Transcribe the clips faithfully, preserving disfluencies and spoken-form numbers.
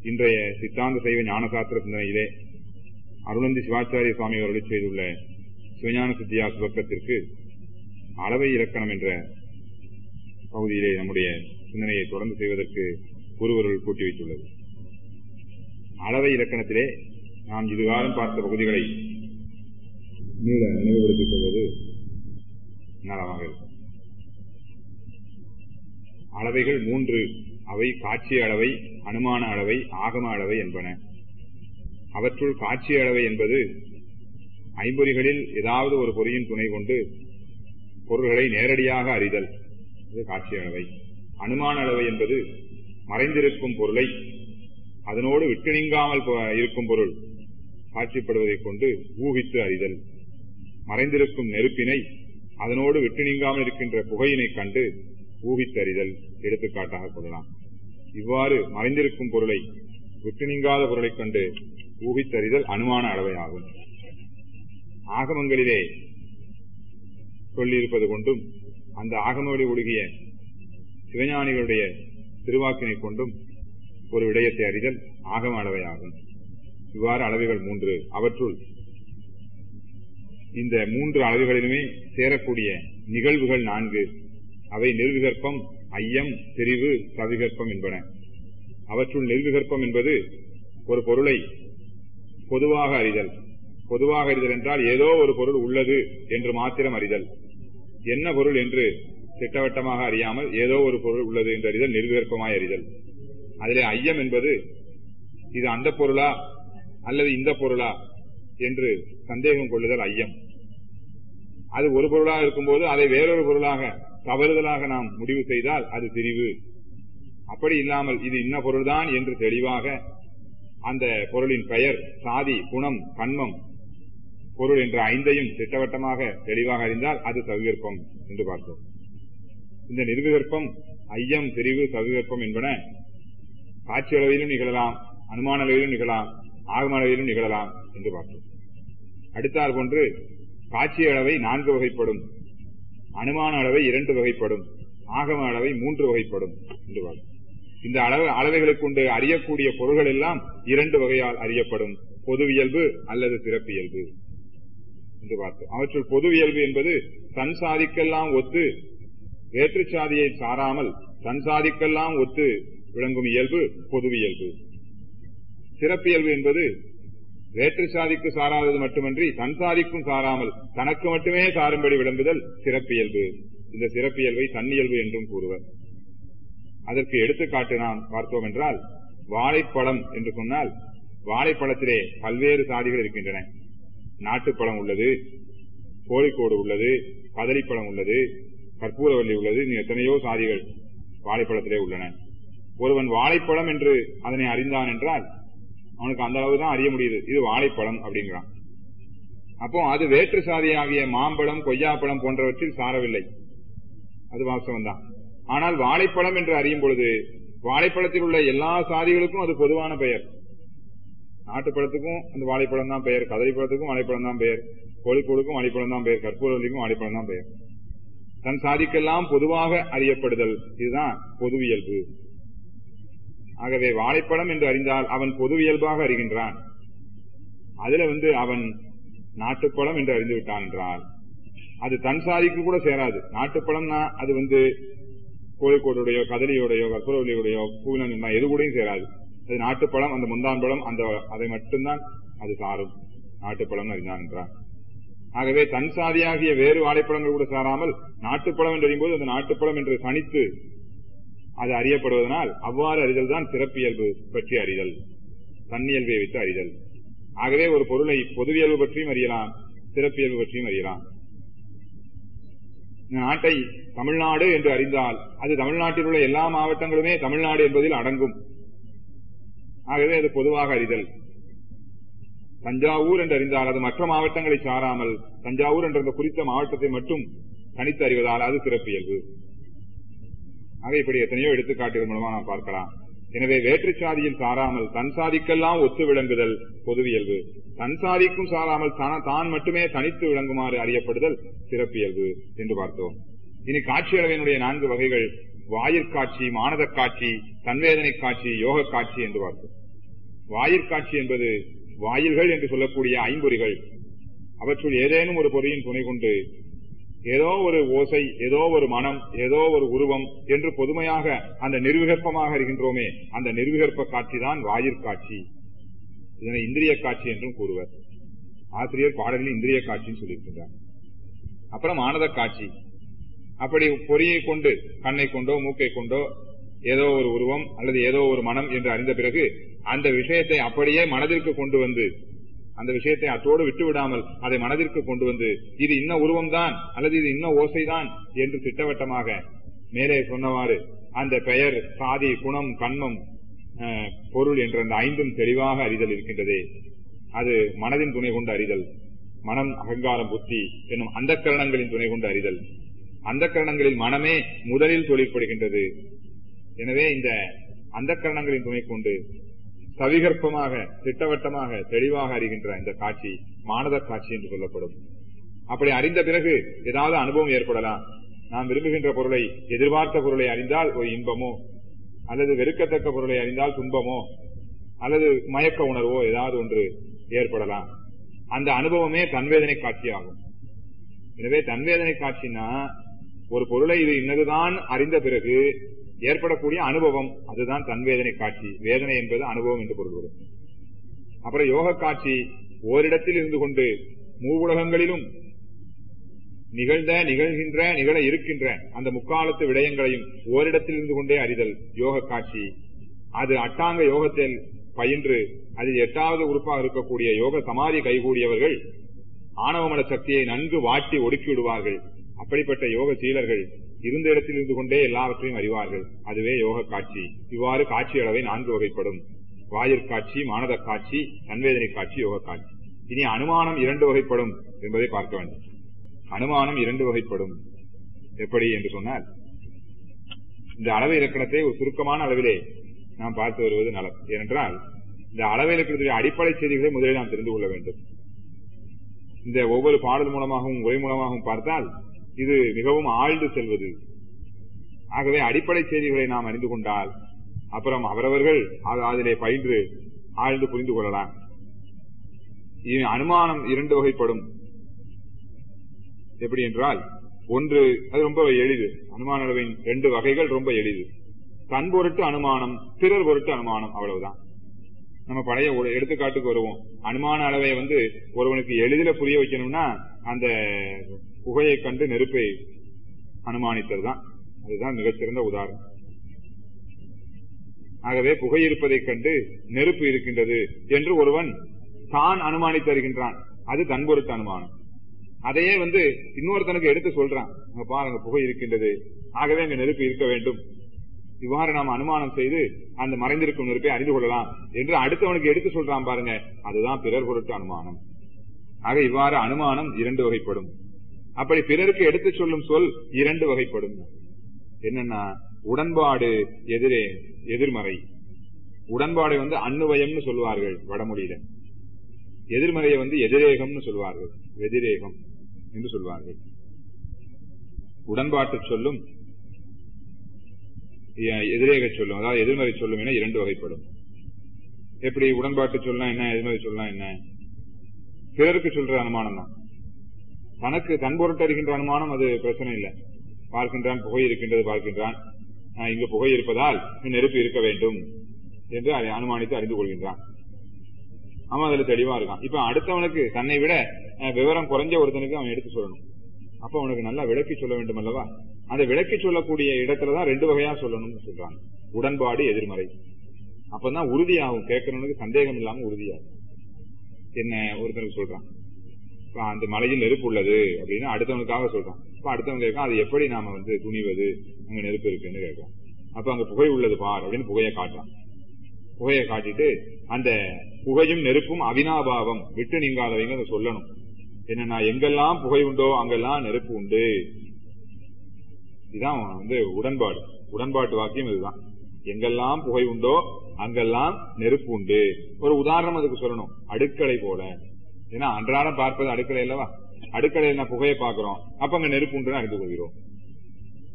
இன்றைய சித்தாந்த சைவ ஞானசாஸ்திர சிந்தனையிலே அருளந்தி சிவாச்சாரிய சுவாமி அவர்கள் செய்துள்ள சிவஞான சித்தியா சுபக்கத்திற்கு அளவை இலக்கணம் என்ற பகுதியிலே நம்முடைய சிந்தனையை தொடர்ந்து செய்வதற்கு ஒருவர்கள் கூட்டி வைத்துள்ளது. அளவை இலக்கணத்திலே நாம் இதுகாலம் பார்த்த பகுதிகளை மீள நினைவுபடுத்திக் கொள்வது நலமாக இருக்கும். அளவைகள் மூன்று, அவை காட்சி அளவை, அனுமான அளவை, ஆகம அளவை என்பன. அவற்றுள் காட்சி அளவை என்பது ஐம்பொறிகளில் ஏதாவது ஒரு பொறியின் துணை கொண்டு பொருள்களை நேரடியாக அறிதல், இது காட்சி அளவை. அனுமான அளவை என்பது மறைந்திருக்கும் பொருளை அதனோடு விட்டு நீங்காமல் இருக்கும் பொருள் காட்சிப்படுவதைக் கொண்டு ஊகித்து அறிதல். மறைந்திருக்கும் நெருப்பினை அதனோடு விட்டு நீங்காமல் இருக்கின்ற புகையினை கண்டு ஊகித்தறிதல் எடுத்துக்காட்டாக கொள்ளலாம். இவ்வாறு மறைந்திருக்கும் பொருளை விட்டு நீங்காத பொருளைக் கண்டு ஊகித்தறிதல் அனுமான அளவையாகும். ஆகமங்களிலே சொல்லியிருப்பது கொண்டும் அந்த ஆகமவழி ஒழுகிய சிவஞானிகளுடைய திருவாக்கினை கொண்டும் ஒரு விடயத்தை அறிதல் ஆகம அளவையாகும். இவ்வாறு அளவைகள் மூன்று. அவற்றுள் இந்த மூன்று அளவுகளிலுமே சேரக்கூடிய நிகழ்வுகள் நான்கு. அவை நிர்விகற்பம், ஐயம், தெரிவு, சவிகற்பம் என்பன. அவற்றுள் நிர்விகற்பம் என்பது ஒரு பொருளை பொதுவாக அறிதல். பொதுவாக அறிதல் என்றால் ஏதோ ஒரு பொருள் உள்ளது என்று மாத்திரம் அறிதல். என்ன பொருள் என்று திட்டவட்டமாக அறியாமல் ஏதோ ஒரு பொருள் உள்ளது என்று அறிதல் நிர்விகற்பமாய் அறிதல். அதிலே ஐயம் என்பது இது அந்த பொருளா அல்லது இந்த பொருளா என்று சந்தேகம் கொள்ளுதல் ஐயம். அது ஒரு பொருளாக இருக்கும்போது அதை வேறொரு பொருளாக தவறுதலாக நாம் முடிவு செய்தால் அது தெரிவு. அப்படி இல்லாமல் இது இன்ன பொருள்தான் என்று தெளிவாக அந்த பொருளின் பெயர், சாதி, குணம், கண்மம், பொருள் என்ற ஐந்தையும் திட்டவட்டமாக தெளிவாக அறிந்தால் அது சவிகற்பம் என்று பார்த்தோம். இந்த நிர்விகற்பம், ஐயம், தெரிவு, சவிகற்பம் என்பன காட்சி அளவிலும் நிகழலாம், அனுமான அளவிலும் நிகழலாம், ஆகம அளவிலும் நிகழலாம் என்று பார்த்தோம். அடுத்தாற் போன்று காட்சி அளவை நான்கு வகைப்படும், அனுமான அளவை இரண்டு வகைப்படும், ஆகம அளவை மூன்று வகைப்படும் என்று பார்த்தோம். இந்த அளவு அளவைகளுக்கு கொண்டு அறியக்கூடிய பொருள்கள் எல்லாம் இரண்டு வகையால் அறியப்படும், பொதுவியல்பு அல்லது சிறப்பியல்பு என்று பார்த்தோம். அவற்றுள் பொதுவியல்பு என்பது தன் சாதிக்கெல்லாம் ஒத்து வேற்று சாதியை சாராமல் தன் சாதிக்கெல்லாம் ஒத்து விளங்கும் இயல்பு பொதுவியல்பு. சிறப்பியல்பு என்பது வேற்று சாதிக்கு சாராதது மட்டுமன்றி தன் சாதிக்கும் சாராமல் தனக்கு மட்டுமே சாரும்படி விளங்குதல் சிறப்பியல்பு. இந்த சிறப்பியல்பை தன்னியல்பு என்றும் கூறுவர். அதற்கு எடுத்துக்காட்டு நாம் பார்த்தோம் என்றால், வாழைப்பழம் என்று சொன்னால் வாழைப்பழத்திலே பல்வேறு சாதிகள் இருக்கின்றன. நாட்டுப்பழம் உள்ளது, கோழிக்கோடு உள்ளது, கதலிப்பழம் உள்ளது, கற்பூரவல்லி உள்ளது, எத்தனையோ சாதிகள் வாழைப்பழத்திலே உள்ளன. ஒருவன் வாழைப்பழம் என்று அதனை அறிந்தான் என்றால் அவனுக்கு அந்த அளவுதான் அறிய முடியுது, இது வாழைப்பழம் அப்படிங்கிறான். அப்போ அது வேற்று சாதியாகிய மாம்பழம், கொய்யாப்பழம் போன்றவற்றில் சாரவில்லை, அது வாஸ்தவம் தான். ஆனால் வாழைப்பழம் என்று அறியும் பொழுது வாழைப்பழத்தில் உள்ள எல்லா சாதிகளுக்கும் அது பொதுவான பெயர். நாட்டுப்பழத்துக்கும் அந்த வாழைப்பழம் தான் பெயர், கதலிப்பழத்துக்கும் வாழைப்பழம் தான் பெயர், கோழிக்கோடுக்கும் வாழைப்பழம் தான் பெயர், கற்பூரவல்லிக்கும் வாழைப்பழம் தான் பெயர். தன் சாதிக்கெல்லாம் பொதுவாக அறியப்படுதல், இதுதான் பொதுவியல்பு. ஆகவே வாழைப்பழம் என்று அறிந்தால் அவன் பொதுவியல்பாக அறிகின்றான். அதுல வந்து அவன் நாட்டுப்பழம் என்று அறிந்து விட்டான் என்றால் அது தன் சாதிக்கு கூட சேராது. நாட்டுப்பழம்னா அது வந்து கோழிக்கோடுடையோ கதலியோடையோ கற்பூரவல்லியோடையோ பூவினா எது கூடயும் சேராது. அது நாட்டுப்பழம், அந்த முந்தான் பழம், அந்த அதை மட்டும்தான் அது சாரும், நாட்டுப்பழம் அறிந்தான் என்றான். ஆகவே தன் சாதியாகிய வேறு வாழைப்பழங்கள் கூட சாராமல் நாட்டுப்பழம் என்று அறியும்போது அந்த நாட்டுப்பழம் என்று தனித்து அது அறியப்படுவதனால் அவ்வாறு அறிதல் தான் சிறப்பியல்பு பற்றி அறிதல், தன்னியல்பை வைத்து அறிதல். ஆகவே ஒரு பொருளை பொதுவியல்பு பற்றியும் அறியலாம், சிறப்பியல்பு பற்றியும் அறியலாம். நாட்டை தமிழ்நாடு என்று அறிந்தால் அது தமிழ்நாட்டில் உள்ள எல்லா மாவட்டங்களுமே தமிழ்நாடு என்பதில் அடங்கும். ஆகவே அது பொதுவாக அறிதல். தஞ்சாவூர் என்று அறிந்தால் அது மற்ற மாவட்டங்களை சாராமல் தஞ்சாவூர் என்ற குறித்த மாவட்டத்தை மட்டும் தனித்து அறிவதால் அது சிறப்பியல்பு. ஆக இப்படி எத்தனையோ எடுத்துக்காட்டுகள் மூலமா நாம் பார்க்கலாம். எனவே வேற்று சாதியில் சாராமல் தன் சாதிக்கெல்லாம் ஒத்து விளங்குதல் பொதுவியல்பு, தன் சாதிக்கும் சாராமல் தான் மட்டுமே தனித்து விளங்குமாறு அறியப்படுதல் சிறப்பியல்பு என்று பார்த்தோம். இனி காட்சி அளவினுடைய நான்கு வகைகள் வாயிற்காட்சி, மானத காட்சி, தன்வேதனை காட்சி, யோக காட்சி என்று பார்த்தோம். வாயிற்காட்சி என்பது வாயில்கள் என்று சொல்லக்கூடிய ஐம்பொறிகள், அவற்றுள் ஏதேனும் ஒரு பொறியின் துணை கொண்டு ஏதோ ஒரு ஓசை, ஏதோ ஒரு மனம், ஏதோ ஒரு உருவம் என்று பொதுமையாக அந்த நிர்விகற்பமாக இருக்கின்றோமே, அந்த நிர்விகற்ப காட்சி தான் வாயிற்காட்சி. இதனை இந்திரிய காட்சி என்றும் கூறுவர். ஆசிரியர் பாடலில் இந்திரிய காட்சின்னு சொல்லியிருக்கின்றார். அப்புறம் ஆனத காட்சி. அப்படி பொறியை கொண்டு, கண்ணை கொண்டோ மூக்கை கொண்டோ ஏதோ ஒரு உருவம் அல்லது ஏதோ ஒரு மனம் என்று அறிந்த பிறகு அந்த விஷயத்தை அப்படியே மனதிற்கு கொண்டு வந்து, அந்த விஷயத்தை அத்தோடு விட்டு விடாமல் அதை மனதிற்கு கொண்டு வந்து இது இன்ன உருவம் தான் அல்லது இது இன்ன ஓசைதான் என்று திட்டவட்டமாக மேலே சொன்னவாறு அந்த பெயர், சாதி, குணம், கண்மம், பொருள் என்ற அந்த ஐந்தும் தெளிவாக அறிதல் இருக்கின்றதே, அது மனதின் துணை கொண்டு அறிதல். மனம், அகங்காரம், புத்தி என்னும் அந்த கரணங்களின் துணை கொண்டு அறிதல். அந்த கரணங்களில் மனமே முதலில் தொழிற்படுகின்றது. எனவே இந்த அந்த கரணங்களின் துணை கொண்டு சவிகற்பமாக, திட்டவட்டமாக, தெளிவாக அறிகின்ற இந்த காட்சி மானத காட்சி என்று சொல்லப்படும். அப்படி அறிந்த பிறகு ஏதாவது அனுபவம் ஏற்படலாம். நாம் விரும்புகின்ற பொருளை, எதிர்பார்த்த பொருளை அறிந்தால் ஒரு இன்பமோ, அல்லது வெறுக்கத்தக்க பொருளை அறிந்தால் துன்பமோ, அல்லது மயக்க உணர்வோ ஏதாவது ஒன்று ஏற்படலாம். அந்த அனுபவமே தன்வேதனை காட்சியாகும். எனவே தன்வேதனை காட்சினா ஒரு பொருளை இது இன்னதுதான் அறிந்த பிறகு ஏற்படக்கூடிய அனுபவம், அதுதான் தன்வேதனை காட்சி. வேதனை என்பது அனுபவம் என்று பொருள்படும். அப்புறம் யோக காட்சி, ஓரிடத்தில் இருந்து கொண்டு மூவுலகங்களிலும் நிகழ்ந்த, நிகழ்கின்ற, நிகழ இருக்கின்ற அந்த முக்காலத்து விடயங்களையும் ஓரிடத்தில் இருந்து கொண்டே அறிதல் யோக காட்சி. அது அட்டாங்க யோகத்தில் பயின்று அதில் எட்டாவது உறுப்பாக இருக்கக்கூடிய யோக சமாதி கைகூடியவர்கள் ஆணவமன சக்தியை நன்கு வாட்டி ஒடுக்கி விடுவார்கள். அப்படிப்பட்ட யோக சீலர்கள் இருந்த இடத்தில் இருந்து கொண்டே எல்லாவற்றையும் அறிவார்கள். அதுவே யோக காட்சி. இவ்வாறு காட்சி அளவை நான்கு வகைப்படும்: வாயிற்காட்சி, மானத காட்சி, தன்வேதனை காட்சி, யோக காட்சி. இனி அனுமானம் இரண்டு வகைப்படும் என்பதை பார்க்க வேண்டும். அனுமானம் இரண்டு வகைப்படும். எப்படி என்று சொன்னால், இந்த அளவு இலக்கணத்தை ஒரு சுருக்கமான அளவிலே நாம் பார்த்து வருவது நலம். ஏனென்றால் இந்த அளவு இலக்கணத்துடைய அடிப்படை செய்திகளை முதலில் நாம் தெரிந்து கொள்ள வேண்டும். இந்த ஒவ்வொரு பாடல் மூலமாகவும் உரை மூலமாகவும் பார்த்தால் இது மிகவும் ஆழ்ந்து செல்வது. ஆகவே அடிப்படை செய்திகளை நாம் அறிந்து கொண்டால் அப்புறம் அவரவர்கள் அதிலே பயின்று ஆழ்ந்து புரிந்து கொள்ளலாம். அனுமானம் இரண்டு வகைப்படும். எப்படி என்றால், ஒன்று, அது ரொம்ப எளிது. அனுமான அளவின் ரெண்டு வகைகள் ரொம்ப எளிது. தன் பொருட்டு அனுமானம், பிறர் பொருட்டு அனுமானம், அவ்வளவுதான். நம்ம பழைய எடுத்துக்காட்டுக்கு வருவோம். அனுமான அளவை வந்து ஒருவனுக்கு எளிதில் புரிய வைக்கணும்னா அந்த புகையை கண்டு நெருப்பை அனுமானித்தல் தான். அதுதான் மிகச்சிறந்த உதாரணம். ஆகவே புகை இருப்பதை கண்டு நெருப்பு இருக்கின்றது என்று ஒருவன் தான் அனுமானித்தருகின்றான். அது தன் பொருட்டு அனுமானம். அதையே வந்து இன்னொருத்தனுக்கு எடுத்து சொல்றான், பாருங்க புகை இருக்கின்றது, ஆகவே அங்க நெருப்பு இருக்க வேண்டும். இவ்வாறு நாம் அனுமானம் செய்து அந்த மறைந்திருக்கும் நெருப்பை அறிந்து கொள்ளலாம் என்று அடுத்தவனுக்கு எடுத்து சொல்றான் பாருங்க, அதுதான் பிறர் பொருட்டு அனுமானம். ஆக இவ்வாறு அனுமானம் இரண்டு வகைப்படும். அப்படி பிறருக்கு எடுத்து சொல்லும் சொல் இரண்டு வகைப்படும். என்னன்னா, உடன்பாடு, எதிரே எதிர்மறை. உடன்பாடை வந்து அன்னுவயம்னு சொல்வார்கள் வடமொழியில. எதிர்மறையை வந்து எதிரேகம்னு சொல்வார்கள், எதிரேகம் என்று சொல்வார்கள். உடன்பாட்டு சொல்லும் எதிரேக சொல்லும், அதாவது எதிர்மறை சொல்லும் என இரண்டு வகைப்படும். எப்படி உடன்பாட்டு சொல்லலாம் என்ன, எதிர்மறை சொல்லலாம் என்ன? பிறருக்கு சொல்ற அனுமானம் தான். தனக்கு தன் பொருட்டு அறிகின்ற அனுமானம் அது பிரச்சனை இல்லை. பார்க்கின்றான், புகை இருக்கின்றது பார்க்கின்றான், இங்கு புகை இருப்பதால் நெருப்பு இருக்க வேண்டும் என்று அனுமானித்து அறிந்து கொள்கின்றான். அவன் அதுல தெளிவா இருக்கான். இப்ப அடுத்தவனுக்கு தன்னை விட விவரம் குறைஞ்ச ஒருத்தனுக்கு அவன் எடுத்து சொல்லணும். அப்ப அவனுக்கு நல்லா விளக்கி சொல்ல வேண்டும் அல்லவா? அந்த விளக்கி சொல்லக்கூடிய இடத்துலதான் ரெண்டு வகையா சொல்லணும்னு சொல்றாங்க. உடன்பாடு, எதிர்மறை. அப்பதான் உறுதியாகும், கேட்கறவனுக்கு சந்தேகம் இல்லாம உறுதியாகும். என்ன ஒருத்தனுக்கு சொல்றான், அந்த மலையில் நெருப்பு உள்ளது அப்படின்னு அடுத்தவனுக்காக சொல்றான். இப்ப அடுத்தவங்க கேட்கான், அது எப்படி நாம வந்து துணிவது, அங்க நெருப்பு இருக்குன்னு கேட்கலாம். அப்ப அங்க புகை உள்ளது பார் அப்படின்னு புகையை காட்டுறான். புகையை காட்டிட்டு அந்த புகையும் நெருப்பும் அவினாபாவம், விட்டு நீங்காதவங்க சொல்லணும். என்னன்னா, எங்கெல்லாம் புகை உண்டோ அங்கெல்லாம் நெருப்பு உண்டு. இதுதான் வந்து உடன்பாடு. உடன்பாட்டு வாக்கியம் இதுதான். எங்கெல்லாம் புகை உண்டோ அங்கெல்லாம் நெருப்பு உண்டு. ஒரு உதாரணம் அதுக்கு சொல்லணும், அடுக்களை போல. ஏன்னா அன்றாடம் பார்ப்பது அடுக்களை அல்லவா? அடுக்கலையில் நான் புகையை பார்க்கிறோம், அப்ப அங்க நெருப்பு உண்டுன்னு அறிந்து கொள்கிறோம்.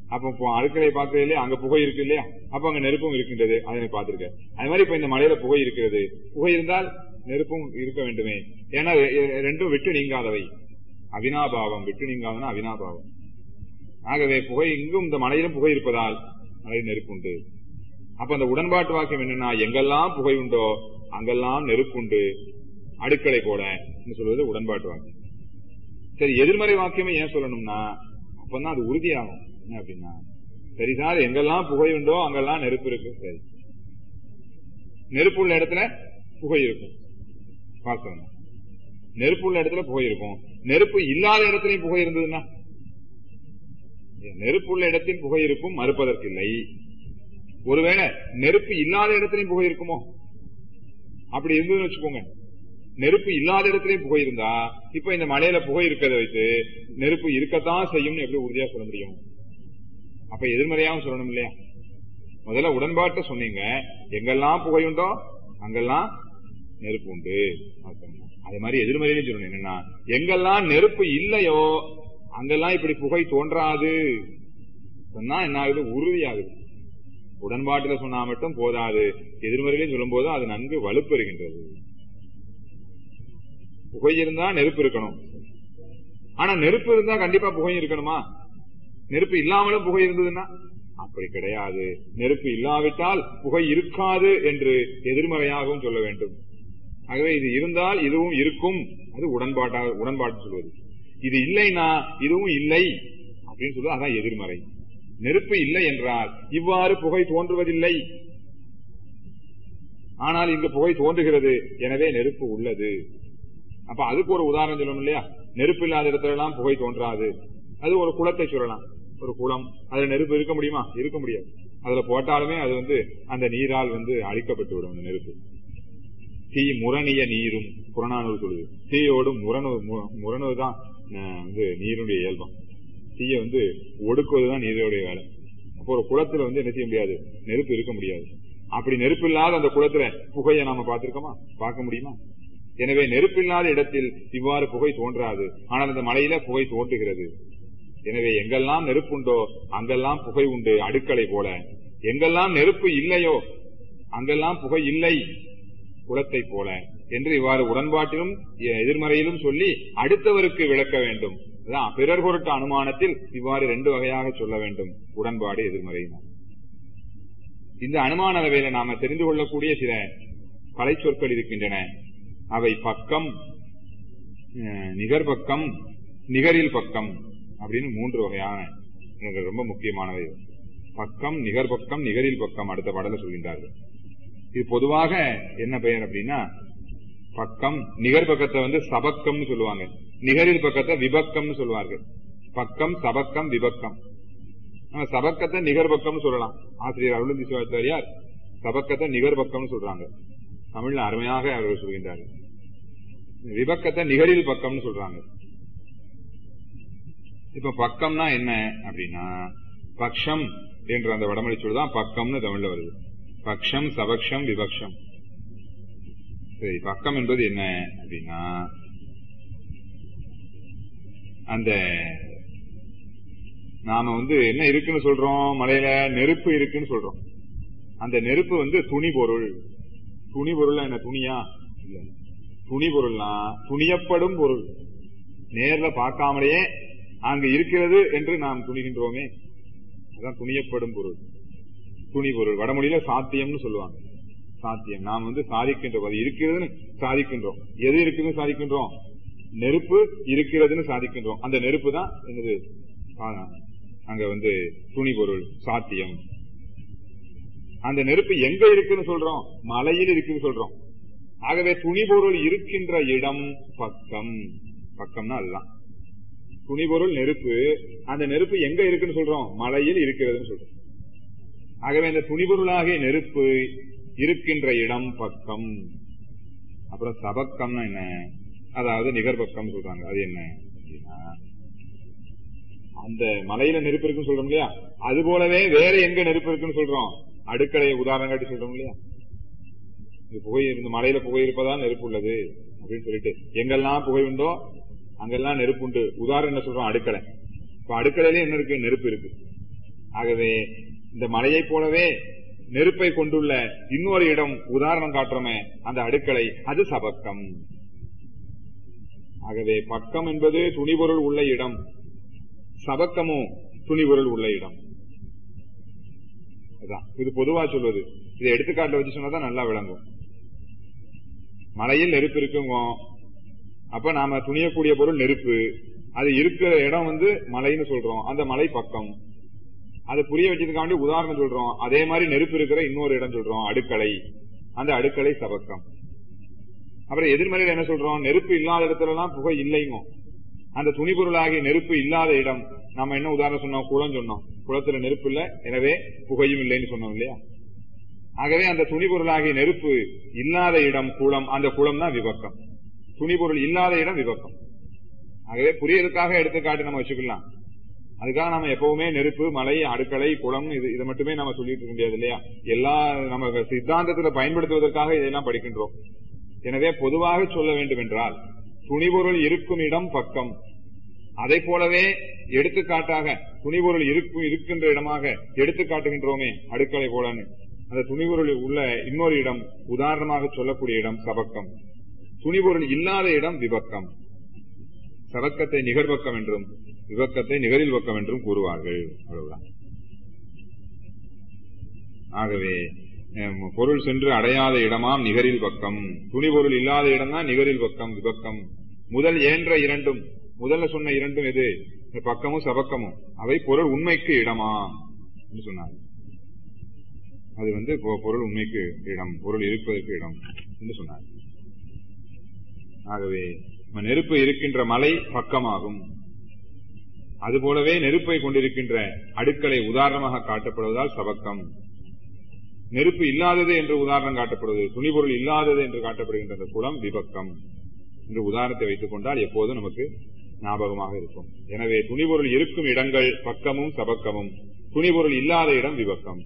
அப்ப அடுக்கலை பார்க்கறதுல அங்க புகை இருக்கு இல்லையா, அப்ப அங்க நெருப்பும் இருக்கின்றது, அதை பார்த்திருக்க. அது மாதிரி இப்ப இந்த மலையில புகை இருக்கிறது, புகை இருந்தால் நெருப்பும் இருக்க வேண்டுமே. ஏன்னா ரெண்டும் விட்டு நீங்காதவை, அவினாபாவம், விட்டு நீங்காதனா அவினாபாவம். ஆகவே புகை இங்கும் இந்த மலையிலும் புகை இருப்பதால் மலையில் நெருப்பு உண்டு. அப்ப அந்த உடன்பாட்டு வாக்கியம் என்னன்னா, எங்கெல்லாம் புகை உண்டோ அங்கெல்லாம் நெருப்புண்டு, அடுக்களை போல சொல்வது உடன்பாட்டு வாக்கியம். சரி, எதிர்மறை வாக்கியமே ஏன் சொல்லணும்னா அப்பதான் அது உறுதியாகும். என்ன அப்படின்னா, சரி சார், எங்கெல்லாம் புகை உண்டோ அங்கெல்லாம் நெருப்பு இருக்கு. சரி, நெருப்பு உள்ள இடத்துல புகை இருக்கும், வாஸ்தவம். நெருப்பு உள்ள இடத்துல புகை இருக்கும். நெருப்பு இல்லாத இடத்துலயும் புகை இருந்ததுன்னா, நெருப்பு உள்ள இடத்தில் புகை இருக்கும் மறுப்பதற்கில்லை. ஒருவேளை நெருப்பு இல்லாத இடத்துலயும் புகை இருக்குமோ, அப்படி இருந்ததுன்னு வச்சுக்கோங்க. நெருப்பு இல்லாத இடத்துலயும் புகை இருந்தா இப்ப இந்த மலையில புகை இருக்கிறத வைத்து நெருப்பு இருக்கத்தான் செய்யும் எப்படி உறுதியா சொல்ல முடியும்? அப்ப எதிர்மறையாவும் சொல்லணும் இல்லையா? முதல்ல உடன்பாட்டை சொன்னீங்க, எங்கெல்லாம் புகை உண்டோ அங்கெல்லாம் நெருப்பு உண்டு. அதே மாதிரி எதிர்மறையிலும் சொல்லணும், என்னன்னா எங்கெல்லாம் நெருப்பு இல்லையோ அங்கெல்லாம் இப்படி புகை தோன்றாது சொன்னா என்ன ஆகுது? உறுதியாகுது. உடன்பாட்டுல சொன்னா மட்டும் போதாது, எதிர்மறையிலும் சொல்லும் போது அது நன்கு வலுப்பெறுகின்றது. புகை இருந்தா நெருப்பு இருக்கணும், ஆனா நெருப்பு இருந்தா கண்டிப்பா புகை இருக்கணுமா? நெருப்பு இல்லாமலும் புகை இருந்ததுன்னா அப்படி கிடையாது. நெருப்பு இல்லாவிட்டால் புகை இருக்காது என்று எதிர்மறையாகவும் சொல்ல வேண்டும். ஆகவே இது இருந்தால் இதுவும் இருக்கும், அது உடன்பாட்டாக உடன்பாட்டு சொல்வது. இது இல்லைன்னா இதுவும் இல்லை அப்படின்னு சொல்வது, அதான் எதிர்மறை. நெருப்பு இல்லை என்றால் இவ்வாறு புகை தோன்றுவதில்லை, ஆனால் இங்கு புகை தோன்றுகிறது, எனவே நெருப்பு உள்ளது. அப்ப அதுக்கு ஒரு உதாரணம் சொல்லணும் இல்லையா? நெருப்பு இல்லாத இடத்துல எல்லாம் புகை தோன்றாது. அது ஒரு குளத்தை சொல்லலாம், ஒரு குளம், அதுல நெருப்பு இருக்க முடியுமா? இருக்க முடியாது. அதுல போட்டாலுமே அது வந்து அந்த நீரால் வந்து அழிக்கப்பட்டு விடும் அந்த நெருப்பு. தீ முரணிய நீரும் புறநானூறு சொல்லுது. தீயோடு முரணு முரணுதான் வந்து நீருடைய இயல்பம். தீய வந்து ஒடுக்குவதுதான் நீருடைய வேலை. அப்போ ஒரு குளத்துல வந்து என்ன செய்ய முடியாது? நெருப்பு இருக்க முடியாது. அப்படி நெருப்பு இல்லாத அந்த குளத்துல புகையை நாம பார்த்திருக்கோமா? பார்க்க முடியுமா? எனவே நெருப்பில்லாத இடத்தில் இவ்வாறு புகை தோன்றாது, ஆனால் இந்த மலையில புகை தோன்றுகிறது. எனவே எங்கெல்லாம் நெருப்புண்டோ அங்கெல்லாம் புகை உண்டு, அடுக்களை போல. எங்கெல்லாம் நெருப்பு இல்லையோ அங்கெல்லாம் புகை இல்லை, குளத்தை போல என்று இவ்வாறு உடன்பாட்டிலும் எதிர்மறையிலும் சொல்லி அடுத்தவருக்கு விளக்க வேண்டும். அதான் பிறர் பொருட்டு அனுமானத்தில் இவ்வாறு ரெண்டு வகையாக சொல்ல வேண்டும், உடன்பாடு எதிர்மறையினால். இந்த அனுமான வகையில நாம தெரிந்து கொள்ளக்கூடிய சில கலை சொற்கள் இருக்கின்றன. அவை பக்கம், நிகர்பக்கம், நிகரில் பக்கம் அப்படின்னு மூன்று வகையான ரொம்ப முக்கியமானவை. பக்கம், நிகர்பக்கம், நிகரில் பக்கம் அடுத்த பாடல சொல்கின்றார்கள். இது பொதுவாக என்ன பெயர் அப்படின்னா, பக்கம் நிகர்பக்கத்தை வந்து சபக்கம்னு சொல்லுவாங்க, நிகரில் பக்கத்தை விபக்கம்னு சொல்வார்கள். பக்கம், சபக்கம், விபக்கம். சபக்கத்தை நிகர்பக்கம் சொல்லலாம். ஆசிரியர் அருளந்தி சிவாச்சாரியார் சபக்கத்தை நிகர்பக்கம் சொல்றாங்க. தமிழ்ல அருமையாக அவர்கள் சொல்கின்றார்கள். விபக்கத்தை நிகரில் பக்கம்னு சொல்றாங்க. இப்ப பக்கம்னா என்ன அப்படின்னா, பக்ஷம் என்ற அந்த வடமொழி சொல்லுதான் பக்கம்னு தமிழ்ல வருது. பக்ஷம், சபக்ஷம், விபக்ஷம். சரி, பக்கம் என்பது என்ன அப்படின்னா, அந்த நாம வந்து என்ன இருக்குன்னு சொல்றோம்? மலையில நெருப்பு இருக்குன்னு சொல்றோம். அந்த நெருப்பு வந்து துணி பொருள். துணி பொருள் என்ன? துணியா? இல்ல. துணி பொருள்னா துணியப்படும் பொருள். நேர்ல பார்க்காமலேயே அங்கு இருக்கிறது என்று நாம் துணிகின்றோமே, அதான் துணியப்படும் பொருள், துணி பொருள். வடமொழியில சாத்தியம்னு சொல்லுவாங்க. சாத்தியம் நாம் வந்து சாதிக்கின்றோம், அது இருக்கிறதுன்னு சாதிக்கின்றோம். எது இருக்குதுன்னு சாதிக்கின்றோம்? நெருப்பு இருக்கிறதுன்னு சாதிக்கின்றோம். அந்த நெருப்பு தான் என்னது? அங்க வந்து துணி பொருள், சாத்தியம். அந்த நெருப்பு எங்க இருக்குன்னு சொல்றோம்? மலையில் இருக்குன்னு சொல்றோம். ஆகவே துணிபொருள் இருக்கின்ற இடம் பக்கம். பக்கம்னா அதுதான் துணிபொருள், நெருப்பு. அந்த நெருப்பு எங்க இருக்குன்னு சொல்றோம்? மலையில் இருக்கிறதுன்னு சொல்றோம். ஆகவே இந்த துணிபொருளாகிய நெருப்பு இருக்கின்ற இடம் பக்கம். அப்புறம் சபக்கம்னா என்ன? அதாவது நிகர்பக்கம் சொல்றாங்க. அது என்ன அப்படின்னா, அந்த மலையில நெருப்பு இருக்குன்னு சொல்றோம் இல்லையா, அது போலவே வேற எங்க நெருப்பு இருக்குன்னு சொல்றோம்? அடுக்கலையை உதாரணம் காட்டி சொல்றோம் இல்லையா. புகை இந்த மலையில புகை இருப்பதால் நெருப்பு உள்ளது அப்படின்னு சொல்லிட்டு எங்கெல்லாம் புகை உண்டோ அங்கெல்லாம் நெருப்பு உண்டு. உதாரணம் என்ன சொல்றோம்? அடுக்கலை. இப்ப அடுக்கலையில என்ன இருக்கு? நெருப்பு இருக்கு. ஆகவே இந்த மலையை போலவே நெருப்பை கொண்டுள்ள இன்னொரு இடம் உதாரணம் காட்டுறோமே அந்த அடுக்களை, அது சபக்கம். ஆகவே பக்கம் என்பது துணிபொருள் உள்ள இடம், சபக்கமும் துணிபொருள் உள்ள இடம். இது பொதுவா சொல்வது. இதை எடுத்துக்காட்டுல வச்சு சொன்னாதான் நல்லா விளங்கும். மலையில் நெருப்பு இருக்குங்க, அப்ப நாம துணியக்கூடிய பொருள் நெருப்பு, அது இருக்கிற இடம் வந்து மலைன்னு சொல்றோம், அந்த மலை பக்கம். அதை புரிய வச்சதுக்காண்டி உதாரணம் சொல்றோம். அதே மாதிரி நெருப்பு இருக்கிற இன்னொரு இடம் சொல்றோம், அடுக்களை, அந்த அடுக்களை சபக்கம். அப்புறம் எதிர்மறையில் என்ன சொல்றோம், நெருப்பு இல்லாத இடத்துல எல்லாம் புகை இல்லைங்க. அந்த துணிபொருளாகிய நெருப்பு இல்லாத இடம் நம்ம என்ன உதாரணம் சொன்னோம், குளம் சொன்னோம். குளத்துல நெருப்பு இல்ல, எனவே புகையும் இல்லைன்னு சொன்னோம் இல்லையா. ஆகவே அந்த துணிபொருளாகிய நெருப்பு இல்லாத இடம் குளம், அந்த குளம் தான் விபக்கம். துணிபொருள் இல்லாத இடம் விபக்கம். ஆகவே புரியறதுக்காக எடுத்துக்காட்டு நம்ம வச்சுக்கலாம். அதுக்காக நம்ம எப்பவுமே நெருப்பு, மலை, அடுக்களை, குளம் இது இதை மட்டுமே நம்ம சொல்லிட்டு இருக்க முடியாது இல்லையா. எல்லா நம்ம சித்தாந்தத்துல பயன்படுத்துவதற்காக இதெல்லாம் படிக்கின்றோம். எனவே பொதுவாக சொல்ல வேண்டும் என்றால் துணிபொருள் இருக்கும் இடம் பக்கம். அதை போலவே எடுத்துக்காட்டாக துணிபொருள் இருக்கும் இருக்கின்ற இடமாக எடுத்து காட்டுகின்றோமே அடுக்களை போலன்னு, அந்த துணிபொருள் உள்ள இன்னொரு இடம் உதாரணமாக சொல்லக்கூடிய இடம் சபக்கம். துணிபொருள் இல்லாத இடம் விபக்கம். சபக்கத்தை நிகர்பக்கம் என்றும் விபக்கத்தை நிகரில் பக்கம் என்றும் கூறுவார்கள். அவ்வளவுதான். ஆகவே பொருள் சென்று அடையாத இடமாம் நிகரில் பக்கம். துணிபொருள் இல்லாத இடம் தான் நிகரில் பக்கம், விபக்கம். முதல் ஏன்ற இரண்டும், முதல்ல சொன்ன இரண்டும் எது, பக்கமும் சபக்கமும், அவை பொருள் உண்மைக்கு இடமா என்று சொன்னார். அது வந்து பொருள் உண்மைக்கு இடம், பொருள் இருப்பதற்கு இடம் என்று சொன்னார். ஆகவே நெருப்பு இருக்கின்ற மலை பக்கமாகும். அதுபோலவே நெருப்பை கொண்டிருக்கின்ற அடுக்களை உதாரணமாக காட்டப்படுவதால் சபக்கம். நெருப்பு இல்லாதது என்று உதாரணம் காட்டப்படுவது, துணிபொருள் இல்லாதது என்று காட்டப்படுகின்ற அந்த குளம் விபக்கம் என்று உதாரணத்தை வைத்துக் கொண்டால் எப்போதும் நமக்கு ஞாபகமாக இருக்கும். எனவே துணிபொருள் இருக்கும் இடங்கள் பக்கமும் சபக்கமும், துணிபொருள் இல்லாத இடம் விபக்கம்.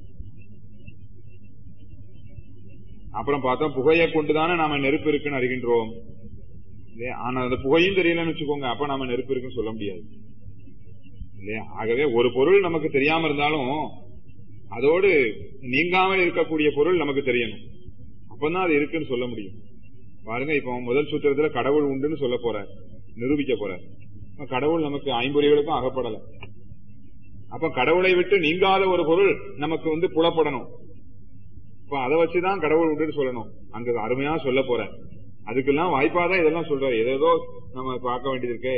அப்புறம் பார்த்தோம், புகையை கொண்டுதானே நாம நெருப்பு இருக்குன்னு அறிகின்றோம். ஆனா அந்த புகையும் தெரியலன்னு வச்சுக்கோங்க, அப்ப நாம நெருப்பு இருக்குன்னு சொல்ல முடியாது இல்லையா. ஆகவே ஒரு பொருள் நமக்கு தெரியாம இருந்தாலும் அதோடு நீங்காமல் இருக்கக்கூடிய பொருள் நமக்கு தெரியணும், அப்பதான் அது இருக்குன்னு சொல்ல முடியும். பாருங்க, இப்ப முதல் சூத்திரத்துல கடவுள் உண்டுன்னு சொல்ல போற, நிரூபிக்க போற. கடவுள் நமக்கு ஐம்பொறிகளுக்கும் அகப்படல. அப்ப கடவுளை விட்டு நீங்காத ஒரு பொருள் நமக்கு வந்து புலப்படணும். இப்ப அதை வச்சுதான் கடவுள் உண்டுன்னு சொல்லணும். அங்க அருமையா சொல்ல போற, அதுக்கெல்லாம் வாய்ப்பாதான் இதெல்லாம் சொல்ற. ஏதேதோ நம்ம பார்க்க வேண்டியது இருக்கே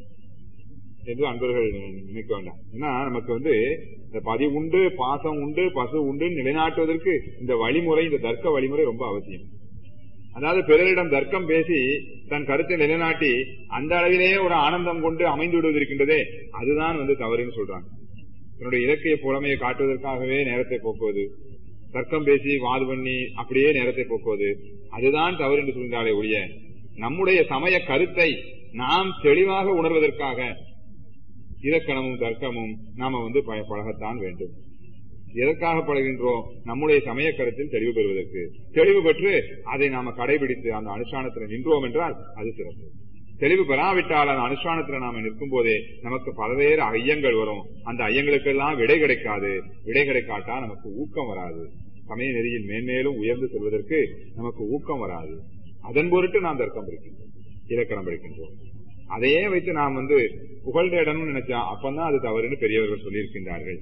என்று அன்பர்கள் நினைக்க வேண்டாம். ஏன்னா நமக்கு வந்து இந்த பதி உண்டு, பாசம் உண்டு, பசு உண்டு நிலைநாட்டுவதற்கு இந்த வழிமுறை, இந்த தர்க்க வழிமுறை ரொம்ப அவசியம். அதாவது பிறரிடம் தர்க்கம் பேசி தன் கருத்தை நிலைநாட்டி அந்த அளவிலேயே ஒரு ஆனந்தம் கொண்டு அமைந்து விடுவது இருக்கின்றதே, அதுதான் வந்து தவறுன்னு சொல்றாங்க. தன்னுடைய இலக்கிய புலமையை காட்டுவதற்காகவே நேரத்தை போக்குவது, தர்க்கம் பேசி வாது பண்ணி அப்படியே நேரத்தை போக்குவது, அதுதான் தவறு என்று சொல்கிறாரே ஒழிய நம்முடைய சமய கருத்தை நாம் தெளிவாக உணர்வதற்காக இலக்கணமும் தர்க்கமும் நாம வந்து பழகத்தான் வேண்டும். எதற்காக பழகின்றோம்? நம்முடைய சமய கருத்தில் தெளிவு பெறுவதற்கு. தெளிவு பெற்று அதை நாம கடைபிடித்து அந்த அனுஷ்டானத்தில் நின்றோம் என்றால் அது சிறப்பு. தெளிவு பெறாவிட்டால் அந்த அனுஷ்டானத்தில் நாம நிற்கும் போதே நமக்கு பல்வேறு ஐயங்கள் வரும். அந்த ஐயங்களுக்கெல்லாம் விடை கிடைக்காது. விடை கிடைக்காட்டா நமக்கு ஊக்கம் வராது. சமய நெறியில் மேன்மேலும் உயர்ந்து செல்வதற்கு நமக்கு ஊக்கம் வராது. அதன் பொருட்டு நாம் தர்க்கம் படிக்கின்றோம், இலக்கணம் படிக்கின்றோம். அதையே வைத்து நாம் வந்து புகழ்ந்த இடம்னு நினைச்சா அப்பதான் அது தவறுன்னு பெரியவர்கள் சொல்லியிருக்கின்றார்கள்.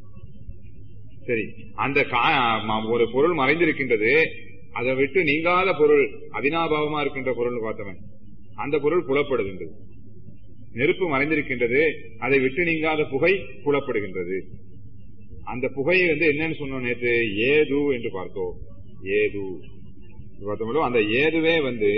சரி, அந்த ஒரு பொருள் மறைந்திருக்கின்றது, அதை விட்டு நீங்காத பொருள், அவினாபாவமா இருக்கின்ற பொருள் பார்த்தவன், அந்த பொருள் புலப்படுகின்றது. நெருப்பு மறைந்திருக்கின்றது, அதை விட்டு நீங்காத புகை புலப்படுகின்றது. அந்த புகையை வந்து என்னன்னு சொன்னோம் நேற்று, ஏது என்று பார்த்தோம். ஏது பார்த்தோம். அந்த ஏதுவே வந்து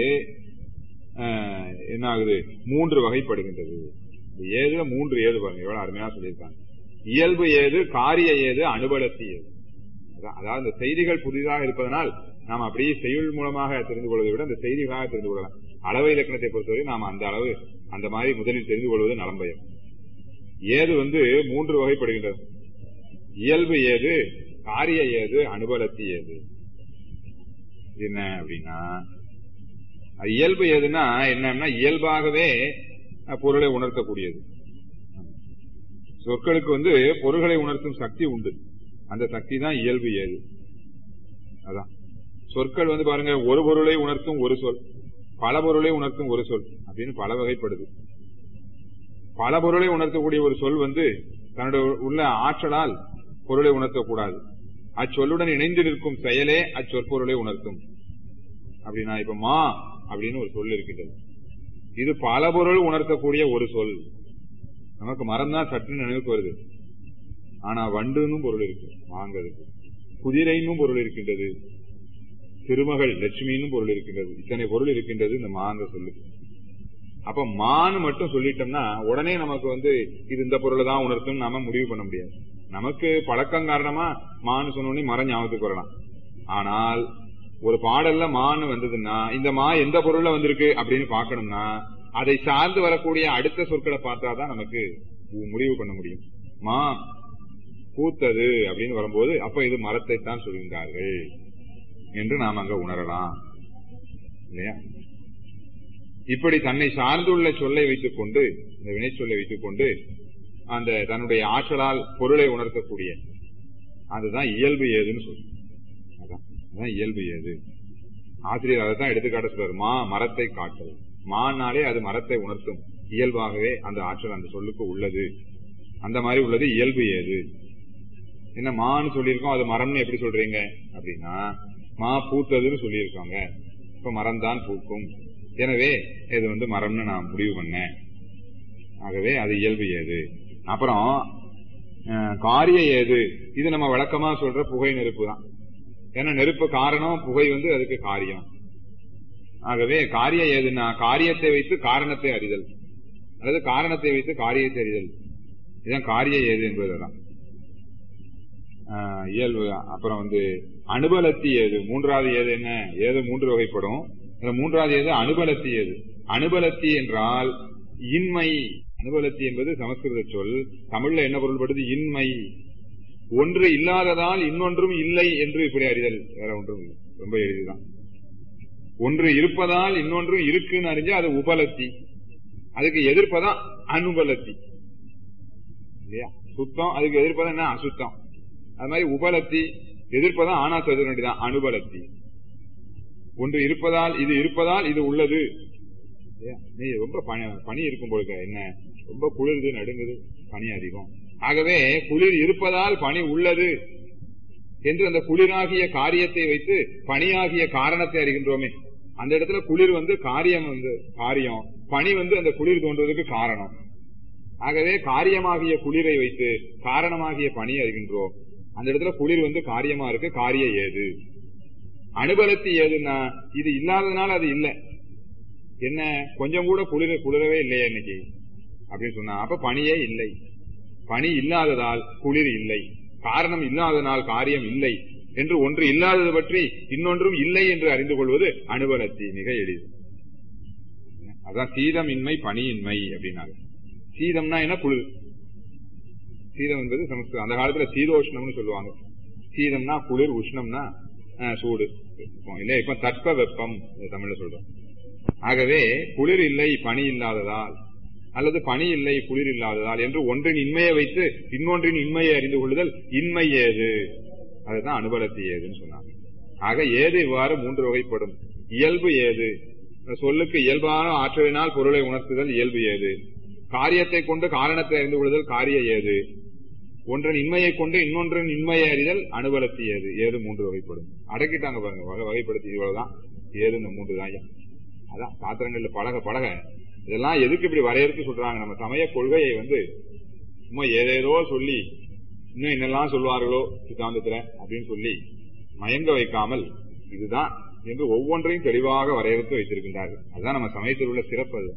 என்ன ஆகுது, மூன்று வகைப்படுகின்றது. ஏதுல மூன்று ஏது பாருங்க, எவ்வளவு அருமையா சொல்லியிருக்காங்க. இயல்பு ஏது, காரிய ஏது, அனுபலத்தி ஏது. அதாவது இந்த செய்திகள் புதிதாக இருப்பதனால் நாம் அப்படியே செய்யுள் மூலமாக தெரிந்து கொள்வதை விட இந்த செய்திகளாக தெரிந்து கொள்ளலாம். அளவு இலக்கணத்தை பொறுத்தவரை நாம் அந்த அளவு அந்த மாதிரி முதலில் தெரிந்து கொள்வது நலம்பயம். ஏது வந்து மூன்று வகைப்படுகின்றது. இயல்பு ஏது, காரிய ஏது, அனுபலத்தி ஏது. என்ன அப்படின்னா, இயல்பு ஏதுன்னா என்னன்னா இயல்பாகவே பொருளை உணர்த்தக்கூடியது. சொற்களுக்கு வந்து பொருள்களை உணர்த்தும் சக்தி உண்டு. அந்த சக்தி தான் இயல்பு ஏது. அதான் சொற்கள் வந்து பாருங்க, ஒரு பொருளை உணர்த்தும் ஒரு சொல், பல பொருளை உணர்த்தும் ஒரு சொல் அப்படின்னு பல வகைப்படுது. பல பொருளை உணர்த்தக்கூடிய ஒரு சொல் வந்து தன்னுடைய உள்ள ஆற்றலால் பொருளை உணர்த்தக்கூடாது. அச்சொல்லுடன் இணைந்து நிற்கும் செயலே அச்சொற்பொருளை உணர்த்தும். அப்படின்னா இப்ப மா அப்படின்னு ஒரு சொல் இருக்கின்றது, இது பல பொருள் உணர்த்தக்கூடிய ஒரு சொல். நமக்கு மரம் தான் சற்று நினைவுக்கு வருது, ஆனா வண்டுன்னு பொருள் இருக்கு மாங்கிறதுக்கு, குதிரைன்னும் பொருள் இருக்கின்றது, திருமகள் லட்சுமின்னு பொருள் இருக்கின்றது, இத்தனை பொருள் இருக்கின்றது இந்த மாங்க சொல்லுக்கு. அப்ப மான்னு மட்டும் சொல்லிட்டோம்னா உடனே நமக்கு வந்து இது இந்த பொருளை தான் உணர்த்தும் நாம முடிவு பண்ண முடியாது. நமக்கு பழக்கம் காரணமா மான்னு சொன்னோடனே மரம் ஞாபகத்துக்கு வரலாம். ஆனால் ஒரு பாடல்ல மான்னு வந்ததுன்னா இந்த மா எந்த பொருள்ல வந்திருக்கு அப்படின்னு பாக்கணும்னா அதை சார்ந்து வரக்கூடிய அடுத்த சொற்களை பார்த்தாதான் நமக்கு முடிவு பண்ண முடியும். மா பூத்தது அப்படின்னு வரும்போது அப்ப இது மரத்தை தான் சொல்கின்றார்கள் என்று நாம் அங்க உணரலாம் இல்லையா? இப்படி தன்னை சார்ந்துள்ள சொல்லை வைத்துக் கொண்டு, இந்த வினை சொல்லை வைத்துக் கொண்டு அந்த தன்னுடைய ஆற்றலால் பொருளை உணர்த்தக்கூடிய அதுதான் இயல்பு ஏதுன்னு சொல்றோம். அதான் இயல்பு ஏது. ஆசிரியர் அதை தான் எடுத்துக்காட்ட சொல்றாரு, மா மரத்தை காட்டல். மானாலே அது மரத்தை உணர்த்தும், இயல்பாகவே அந்த ஆற்றல் அந்த சொல்லுக்கு உள்ளது. அந்த மாதிரி உள்ளது இயல்பு ஏது. என்ன மான்னு சொல்லியிருக்கோம், அது மரம்னு எப்படி சொல்றீங்க அப்படின்னா, மா பூத்ததுன்னு சொல்லியிருக்காங்க, இப்ப மரம் தான் பூக்கும், எனவே இது வந்து மரம்னு நான் முடிவு பண்ணேன். ஆகவே அது இயல்பு ஏது. அப்புறம் காரிய ஏது, இது நம்ம வழக்கமா சொல்ற புகை நெருப்பு தான். ஏன்னா நெருப்பு காரணம், புகை வந்து அதுக்கு காரியம். ஆகவே காரிய ஏதுன்னா காரியத்தை வைத்து காரணத்தை அறிதல், அல்லது காரணத்தை வைத்து காரியத்தை அறிதல், இதுதான் காரிய ஏது என்பதுதான் இயல்பு. அப்புறம் வந்து அனுபலத்தி ஏது, மூன்றாவது ஏது என்ன, ஏது மூன்று வகைப்படும். மூன்றாவது ஏது அனுபலத்தி ஏது. அனுபலத்தி என்றால் இன்மை. அனுபலத்தி என்பது சமஸ்கிருத சொல், தமிழ்ல என்ன பொருள்படுது, இன்மை. ஒன்று இல்லாததால் இன்னொன்றும் இல்லை என்று இப்படி அறிதல், வேற ஒன்றும் இல்லை, ரொம்ப எளிதுதான். ஒன்று இருப்பதால் இன்னொன்றும் இருக்குன்னு அறிஞ்சா அது உபலத்தி, அதுக்கு எதிர்ப்பதான் அனுபலத்தி இல்லையா? சுத்தம் அதுக்கு எதிர்ப்பதான் என்ன, அசுத்தம். அது மாதிரி உபலத்தி எதிர்ப்பதான் ஆனா சொல்ல வேண்டியதான் அனுபலத்தி. ஒன்று இருப்பதால் இது இருப்பதால் இது உள்ளது. நீ ரொம்ப பனி இருக்கும் பொழுது என்ன, ரொம்ப குளிர்து நடுங்குது, பனி அதிகம். ஆகவே குளிர் இருப்பதால் பனி உள்ளது என்று அந்த குளிராகிய காரியத்தை வைத்து பனியாகிய காரணத்தை அறிகின்றோமே, அந்த இடத்துல குளிர் வந்து காரியம், வந்து காரியம், பனி வந்து அந்த குளிர் தோன்றுவதற்கு காரணம். ஆகவே காரியமாகிய குளிரை வைத்து காரணமாகிய பனி அறிகின்றோம். அந்த இடத்துல குளிர் வந்து காரியமா இருக்கு, காரிய ஏது. அனுபலத்தி ஏதுன்னா இது இல்லாததுனால அது இல்லை, என்ன கொஞ்சம் கூட குளிர குளிரவே இல்லையே இன்னைக்கு அப்படின்னு சொன்னா அப்ப பனியே இல்லை. பனி இல்லாததால் குளிர் இல்லை, காரணம் இல்லாததால் காரியம் இல்லை என்று ஒன்று இல்லாதது பற்றி இன்னொன்றும் இல்லை என்று அறிந்து கொள்வது அனுபலத்தி, மிக எளிது. அதான் சீதமின்மை பனியின்மை அப்படின்னாங்க. சீதம்னா என்ன, குளிர். சீதம் என்பது சமஸ்கிருதம், அந்த காலத்துல சீதோஷ்ணம்னு சொல்லுவாங்க. சீதம்னா குளிர், உஷ்ணம்னா சூடு இல்ல, இப்ப தட்ப வெப்பம் தமிழ்ல சொல்றோம். ஆகவே குளிர் இல்லை பனி இல்லாததால், அல்லது பனி இல்லை குளிர் இல்லாததால் என்று ஒன்றின் இன்மையை வைத்து இன்னொன்றின் இன்மையை அறிந்து கொள்ளுதல் இன்மை ஏது, அதுதான் அனுபலத்தி ஏதுன்னு சொன்னாங்க. ஆக ஏது இவ்வாறு மூன்று வகைப்படும். இயல்பு ஏது, சொல்லுக்கு இயல்பான ஆற்றலினால் பொருளை உணர்த்துதல் இயல்பு ஏது. காரியத்தை கொண்டு காரணத்தை அறிந்து கொள்ளுதல் காரிய ஏது. ஒன்றன் இன்மையை கொண்டு இன்னொன்றின் இன்மையை அறிதல் அனுபலத்தி ஏது. ஏது மூன்று வகைப்படும். அடக்கிட்டாங்க பாருங்க, வகை வகைப்படுத்தி இவ்வளவுதான் ஏது, இந்த மூன்று தான். அதான் சாத்திரங்கள்ல பழக பழக இதெல்லாம் எதுக்கு இப்படி வரையறுத்து சொல்றாங்க, நம்ம சமய கொள்கையை வந்து சும்மா ஏதேதோ சொல்லி இன்னும் என்னெல்லாம் சொல்வார்களோ சித்தாந்தத்துல அப்படின்னு சொல்லி மயங்க வைக்காமல் இதுதான் என்று ஒவ்வொன்றையும் தெளிவாக வரையறுத்து வைத்திருக்கின்றார்கள். அதுதான் நம்ம சமயத்தில் உள்ள சிறப்பு. அது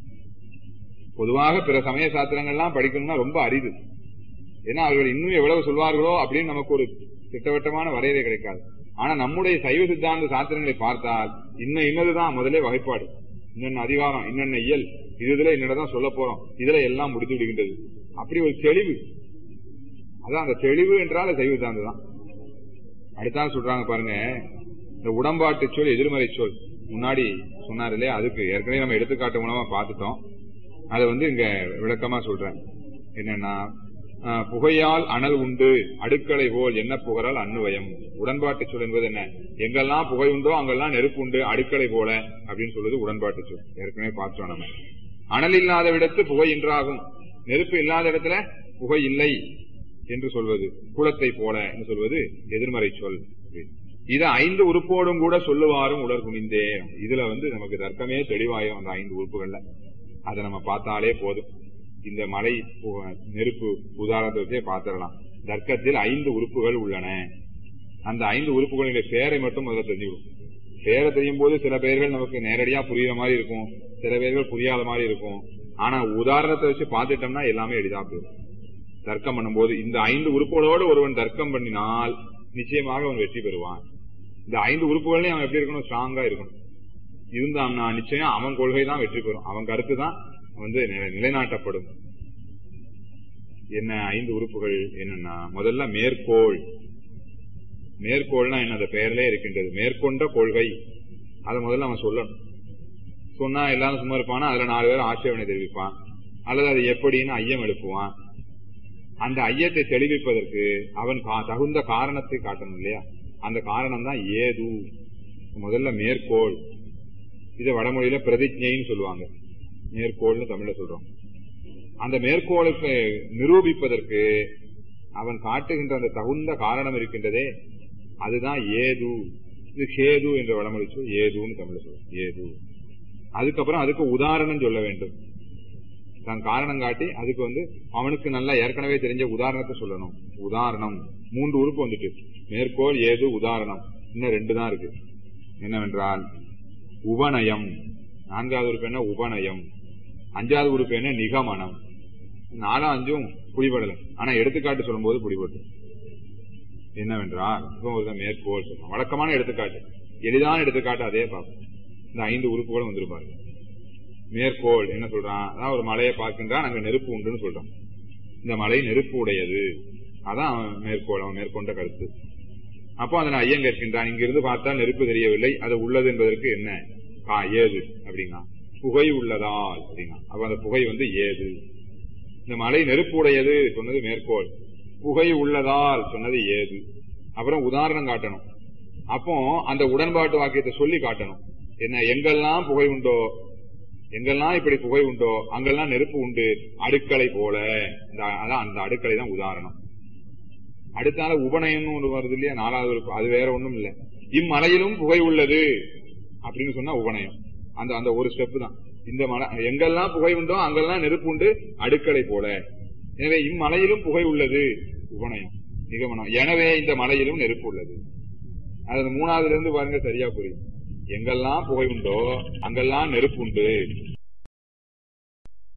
பொதுவாக பிற சமய சாத்திரங்கள்லாம் படிக்கணும்னா ரொம்ப அரிது. ஏன்னா அவர்கள் இன்னும் எவ்வளவு சொல்வார்களோ அப்படின்னு நமக்கு ஒரு திட்டவட்டமான வரையறை கிடைக்காது. ஆனா நம்முடைய சைவ சித்தாந்த சாத்திரங்களை பார்த்தால் இன்னும் இன்னதுதான் முதலே வகைப்பாடு, இன்னென்ன அதிகாரம், இன்னென்ன இயல், இதுல என்னதான் சொல்ல போறோம், இதுல எல்லாம் முடித்து விடுகின்றது. அப்படி ஒரு தெளிவு, அதான் அந்த தெளிவு என்றால் சைவ சித்தாந்தம் தான். அடுத்தான் சொல்றாங்க பாருங்க, இந்த உடம்பாட்டு சொல் எதிர்மறை சொல் முன்னாடி சொன்னார் இல்லையா, அதுக்கு ஏற்கனவே நம்ம எடுத்துக்காட்டு மூலமா பார்த்துட்டோம். அதை வந்து இங்க விளக்கமா சொல்றேன். என்னன்னா புகையால் அனல் உண்டு அடுக்களை போல் என்ன புகழால் அன்னுவயம். உடன்பாட்டு சொல் என்பது என்ன? எங்கெல்லாம் புகை உண்டோ அங்கெல்லாம் நெருப்பு உண்டு அடுக்களை போல அப்படின்னு சொல்வது உடன்பாட்டு சொல். ஏற்கனவே பார்த்தோம் நம்ம. அனல் இல்லாத இடத்து புகை இன்றாகும், நெருப்பு இல்லாத இடத்துல புகை இல்லை என்று சொல்வது குளத்தை போல என்று சொல்வது எதிர்மறை சொல். இத ஐந்து உறுப்போடும் கூட சொல்லுவாரும் உடற் குனிந்தே. இதுல வந்து நமக்கு தர்க்கமே தெளிவாயும் அந்த ஐந்து உறுப்புகள்ல அதை நம்ம பார்த்தாலே போதும். இந்த மலை நெருப்பு உதாரணத்தை வச்சே பார்த்திடலாம். தர்க்கத்தில் ஐந்து உறுப்புகள் உள்ளன. அந்த ஐந்து உறுப்புகளுடைய பெயரை மட்டும் முதல்ல தெரிஞ்சுக்கணும். பெயரை தெரியும் போது சில பெயர்கள் நமக்கு நேரடியா புரியுற மாதிரி இருக்கும், சில பெயர்கள் புரியாத மாதிரி இருக்கும். ஆனா உதாரணத்தை வச்சு பார்த்துட்டோம்னா எல்லாமே எளிதா போயிடும். தர்க்கம் பண்ணும்போது இந்த ஐந்து உறுப்புகளோடு ஒருவன் தர்க்கம் பண்ணினால் நிச்சயமாக அவன் வெற்றி பெறுவான். இந்த ஐந்து உறுப்புகளையும் அவன் எப்படி இருக்கணும்? ஸ்ட்ராங்கா இருக்கணும். இருந்தான்னா நிச்சயம் அவன் கொள்கை தான் வெற்றி பெறும், அவன் கருத்து தான் வந்து நிலைநாட்டப்படும். என்ன ஐந்து உறுப்புகள் என்னன்னா, முதல்ல மேற்கோள். மேற்கோள்னா என்ன? அந்த பெயர்லயே இருக்கின்றது மேற்கொண்ட கொள்கை. அதை முதல்ல அவன் சொல்லணும். சொன்னா எல்லாரும் சும்மா இருப்பானா? அதுல நாலு பேர் ஆட்சேபனை தெரிவிப்பான், அல்லது அது எப்படின்னு ஐயம் எழுப்புவான். அந்த ஐயத்தை தெளிவிப்பதற்கு அவன் தகுந்த காரணத்தை காட்டணும் இல்லையா? அந்த காரணம் தான் ஏது. முதல்ல மேற்கோள். இதை வடமொழியில பிரதிஜைன்னு சொல்லுவாங்க, மேற்கோள்னு தமிழ்ல சொல்றோம். அந்த மேற்கோளுக்கு நிரூபிப்பதற்கு அவன் காட்டுகின்ற அந்த தகுந்த காரணம் இருக்கின்றதே, அதுதான் ஏது. இது ஹேது என்ற வடமொழி சொல், ஏதுன்னு தமிழ்ல சொல்றோம். ஏது. அதுக்கப்புறம் அதுக்கு உதாரணம் சொல்ல வேண்டும். தான் காரணம் காட்டி அதுக்கு வந்து அவனுக்கு நல்லா ஏற்கனவே தெரிஞ்ச உதாரணத்தை சொல்லணும். உதாரணம் மூன்று உறுப்பு வந்துட்டு, மேற்கோள், ஏது, உதாரணம். இன்னும் ரெண்டு தான் இருக்கு. என்னவென்றால் உபநயம். நான்காவது உறுப்பு என்ன? உபநயம். அஞ்சாவது உறுப்பு என்ன? நிகமனம். நாலாம் அஞ்சும் புடிபடல, ஆனா எடுத்துக்காட்டு சொல்லும் போது புடிபட்டு. என்னவென்றால் இப்ப மேற்கோள் சொல்லணும், வழக்கமான எடுத்துக்காட்டு, எளிதான எடுத்துக்காட்டு அதே பார்ப்போம். இந்த ஐந்து உறுப்புகளும் வந்துருப்பாரு. மேற்கோள் என்ன சொல்றான்? அதான் ஒரு மலையை பார்க்கின்றான், அங்க நெருப்பு உண்டுன்னு சொல்றான். இந்த மலை நெருப்பு உடையது, அதான் அவன் மேற்கோள், அவன் மேற்கொண்ட கருத்து. அப்போ அதனை ஐயம் கேட்கின்றான். இங்கிருந்து பார்த்தால் நெருப்பு தெரியவில்லை, அது உள்ளது என்பதற்கு என்ன கா ஏது அப்படின்னா புகை உள்ளதால் அப்படின்னா. அப்ப அந்த புகை வந்து ஏது. இந்த மலை நெருப்பு உடையது சொன்னது மேற்கோள், புகை உள்ளதால் சொன்னது ஏது. அப்புறம் உதாரணம் காட்டணும். அப்போ அந்த உடன்பாட்டு வாக்கியத்தை சொல்லி காட்டணும். என்ன? எங்கெல்லாம் புகை உண்டோ, எங்கெல்லாம் இப்படி புகை உண்டோ அங்கெல்லாம் நெருப்பு உண்டு அடுக்களை போல. அதான் அந்த அடுக்களை தான் உதாரணம். அடுத்தால உபநயம்னு ஒன்று வருது இல்லையா, நாலாவது உறுப்பு. அது வேற ஒண்ணும் இல்ல, இம்மலையிலும் புகை உள்ளது அப்படின்னு சொன்னா உபநயம். அந்த அந்த ஒரு ஸ்டெப் தான். இந்த மலை எங்கெல்லாம் புகை உண்டோ அங்கெல்லாம் நெருப்பு உண்டு அடுக்களை போல. எனவே இம்மலையிலும் புகை உள்ளது உபநயம், நிகமனம். எனவே இந்த மலையிலும் நெருப்பு உள்ளது. அது மூணாவதுல இருந்து பாருங்க, சரியா புரியும். எங்கெல்லாம் புகை உண்டோ அங்கெல்லாம் நெருப்பு உண்டு